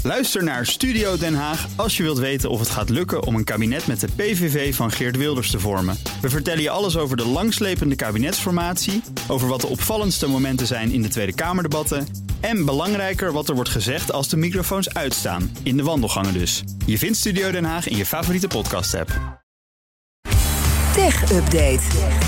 Luister naar Studio Den Haag als je wilt weten of het gaat lukken om een kabinet met de PVV van Geert Wilders te vormen. We vertellen je alles over de langslepende kabinetsformatie, over wat de opvallendste momenten zijn in de Tweede Kamerdebatten en belangrijker wat er wordt gezegd als de microfoons uitstaan, in de wandelgangen dus. Je vindt Studio Den Haag in je favoriete podcast-app. Tech Update.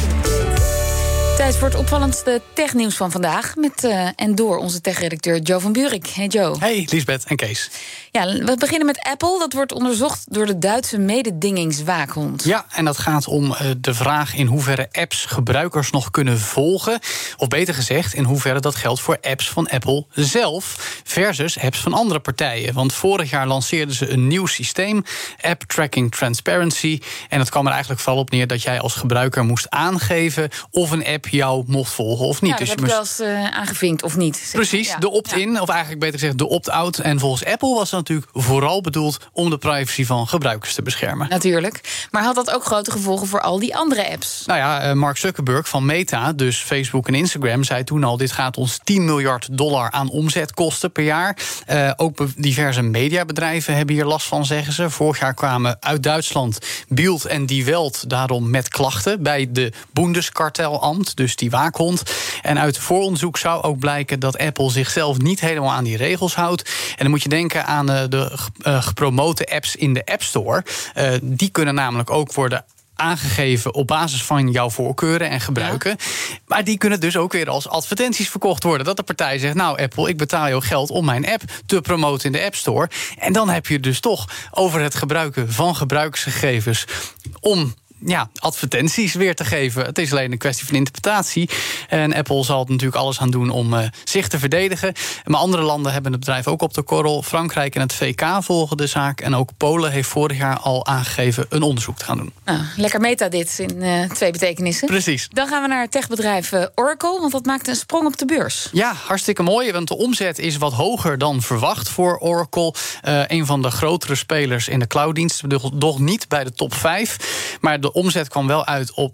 Tijd voor het opvallendste technieuws van vandaag. Met en door onze techredacteur Joe van Buurik. Hey Joe. Hey Liesbeth en Kees. Ja, we beginnen met Apple. Dat wordt onderzocht door de Duitse mededingingswaakhond. Ja, en dat gaat om de vraag in hoeverre apps gebruikers nog kunnen volgen. Of beter gezegd, in hoeverre dat geldt voor apps van Apple zelf versus apps van andere partijen. Want vorig jaar lanceerden ze een nieuw systeem, App Tracking Transparency. En dat kwam er eigenlijk vooral op neer dat jij als gebruiker moest aangeven of een app jou mocht volgen of niet. Ja, dat dus heb ik wel eens aangevinkt of niet. Precies, ja. de opt-in, of eigenlijk beter gezegd de opt-out. En volgens Apple was dat natuurlijk vooral bedoeld om de privacy van gebruikers te beschermen. Natuurlijk. Maar had dat ook grote gevolgen voor al die andere apps? Nou ja, Mark Zuckerberg van Meta, dus Facebook en Instagram, zei toen al: dit gaat ons $10 miljard aan omzet kosten per jaar. Ook diverse mediabedrijven hebben hier last van, zeggen ze. Vorig jaar kwamen uit Duitsland Bild en Die Welt daarom met klachten bij de Bundeskartellamt, dus die waakhond. En uit vooronderzoek zou ook blijken dat Apple zichzelf niet helemaal aan die regels houdt. En dan moet je denken aan de gepromote apps in de App Store. Die kunnen namelijk ook worden aangegeven op basis van jouw voorkeuren en gebruiken. Ja. Maar die kunnen dus ook weer als advertenties verkocht worden. Dat de partij zegt: nou Apple, ik betaal jou geld om mijn app te promoten in de App Store. En dan heb je dus toch over het gebruiken van gebruiksgegevens om advertenties weer te geven. Het is alleen een kwestie van interpretatie. En Apple zal er natuurlijk alles aan doen om zich te verdedigen. Maar andere landen hebben het bedrijf ook op de korrel. Frankrijk en het VK volgen de zaak. En ook Polen heeft vorig jaar al aangegeven een onderzoek te gaan doen. Nou, lekker meta dit in 2 betekenissen. Precies. Dan gaan we naar het techbedrijf Oracle, want dat maakt een sprong op de beurs. Ja, hartstikke mooi, want de omzet is wat hoger dan verwacht voor Oracle. Een van de grotere spelers in de clouddiensten, nog niet bij de top 5. Maar de omzet kwam wel uit op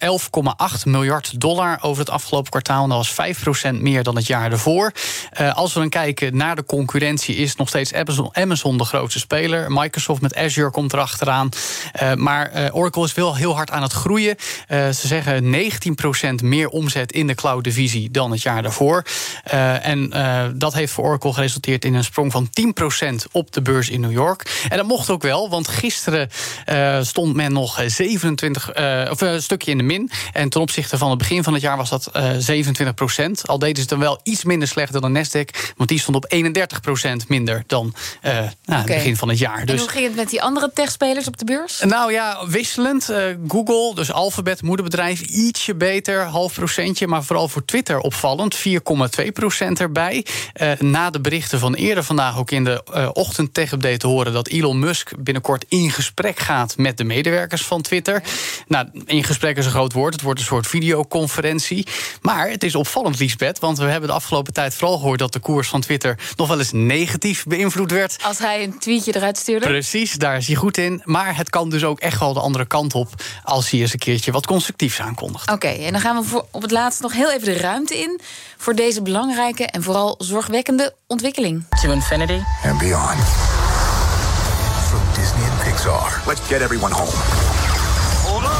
$11,8 miljard over het afgelopen kwartaal. Dat was 5% meer dan het jaar ervoor. Als we dan kijken naar de concurrentie, is nog steeds Amazon de grootste speler. Microsoft met Azure komt erachteraan. Maar Oracle is wel heel hard aan het groeien. Ze zeggen 19% meer omzet in de cloud-divisie dan het jaar daarvoor. En dat heeft voor Oracle geresulteerd in een sprong van 10% op de beurs in New York. En dat mocht ook wel, want gisteren stond men nog 27, een stukje in de min. En ten opzichte van het begin van het jaar was dat 27%. Al deden ze het dan wel iets minder slecht dan de Nasdaq, want die stond op 31% minder dan het begin van het jaar. En dus hoe ging het met die andere techspelers op de beurs? Nou ja, wisselend. Google, dus Alphabet, moederbedrijf, ietsje beter, 0,5%. Maar vooral voor Twitter opvallend, 4,2% erbij. Na de berichten van eerder vandaag ook in de ochtend-tech-update te horen dat Elon Musk binnenkort in gesprek gaat met de medewerkers van Twitter. Nou, in gesprek is een groot woord. Het wordt een soort videoconferentie. Maar het is opvallend, Liesbeth, want we hebben de afgelopen tijd vooral gehoord dat de koers van Twitter nog wel eens negatief beïnvloed werd. Als hij een tweetje eruit stuurde? Precies, daar is hij goed in. Maar het kan dus ook echt wel de andere kant op als hij eens een keertje wat constructiefs aankondigt. Oké, en dan gaan we op het laatst nog heel even de ruimte in voor deze belangrijke en vooral zorgwekkende ontwikkeling. To infinity and beyond. From Disney and Pixar. Let's get everyone home. Hold on!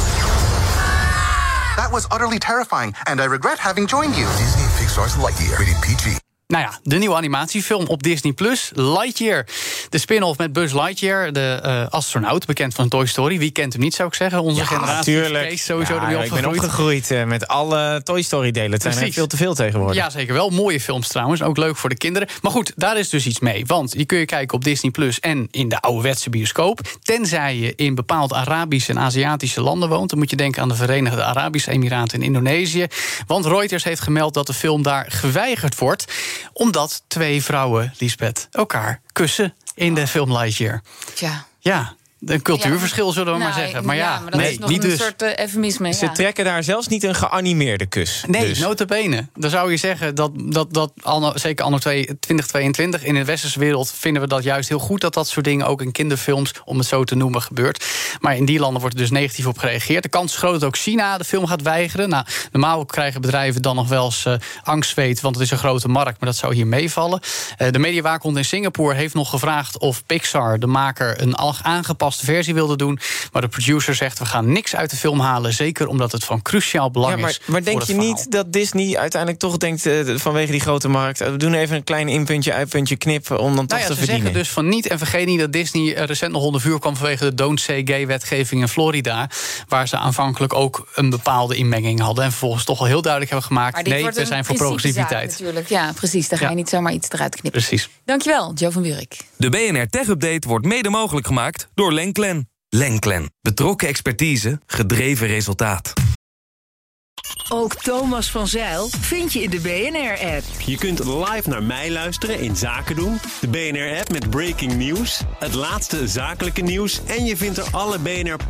That was utterly terrifying, and I regret having joined you. Disney and Pixar's Lightyear, rated PG. Nou ja, de nieuwe animatiefilm op Disney+, Lightyear. De spin-off met Buzz Lightyear, de astronaut, bekend van Toy Story. Wie kent hem niet, zou ik zeggen? Onze generatie is sowieso ermee opgegroeid. Ik ben opgegroeid met alle Toy Story delen. Het zijn er veel te veel tegenwoordig. Ja, zeker wel. Mooie films trouwens. Ook leuk voor de kinderen. Maar goed, daar is dus iets mee. Want die kun je kijken op Disney+ en in de ouderwetse bioscoop. Tenzij je in bepaalde Arabische en Aziatische landen woont. Dan moet je denken aan de Verenigde Arabische Emiraten en Indonesië. Want Reuters heeft gemeld dat de film daar geweigerd wordt, omdat 2 vrouwen, Liesbeth, elkaar kussen in de film Lightyear. Tja. Ja. een cultuurverschil, zullen we maar zeggen. Maar maar dat is nog een soort eufemisme. Ze trekken daar zelfs niet een geanimeerde kus. Nee, dus. nota bene. Dan zou je zeggen dat zeker anno 2022... in de westerse wereld vinden we dat juist heel goed... dat soort dingen ook in kinderfilms, om het zo te noemen, gebeurt. Maar in die landen wordt er dus negatief op gereageerd. De kans is groot dat ook China de film gaat weigeren. Nou, normaal krijgen bedrijven dan nog wel eens angstzweet... want het is een grote markt, maar dat zou hier meevallen. De mediawaakhond in Singapore heeft nog gevraagd... of Pixar, de maker, een aangepaste versie wilde doen. Maar de producer zegt, we gaan niks uit de film halen... zeker omdat het van cruciaal belang is. Maar denk je niet dat Disney uiteindelijk toch denkt... vanwege die grote markt, we doen even een klein inpuntje, uitpuntje, knip... om dan toch te verdienen? Ze zeggen dus van niet. En vergeet niet dat Disney recent nog onder vuur kwam... vanwege de Don't Say Gay-wetgeving in Florida... waar ze aanvankelijk ook een bepaalde inmenging hadden... en vervolgens toch al heel duidelijk hebben gemaakt... nee, we zijn voor progressiviteit. Natuurlijk. Ja, precies. Daar ga je niet zomaar iets eruit knippen. Precies. Dankjewel, Jo van Buurik. De BNR Tech Update wordt mede mogelijk gemaakt door Lenklen. Lenklen. Betrokken expertise, gedreven resultaat. Ook Thomas van Zijl vind je in de BNR-app. Je kunt live naar mij luisteren in Zaken doen. De BNR-app met breaking news, het laatste zakelijke nieuws... en je vindt er alle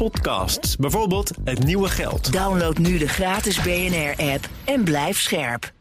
BNR-podcasts, bijvoorbeeld Het Nieuwe Geld. Download nu de gratis BNR-app en blijf scherp.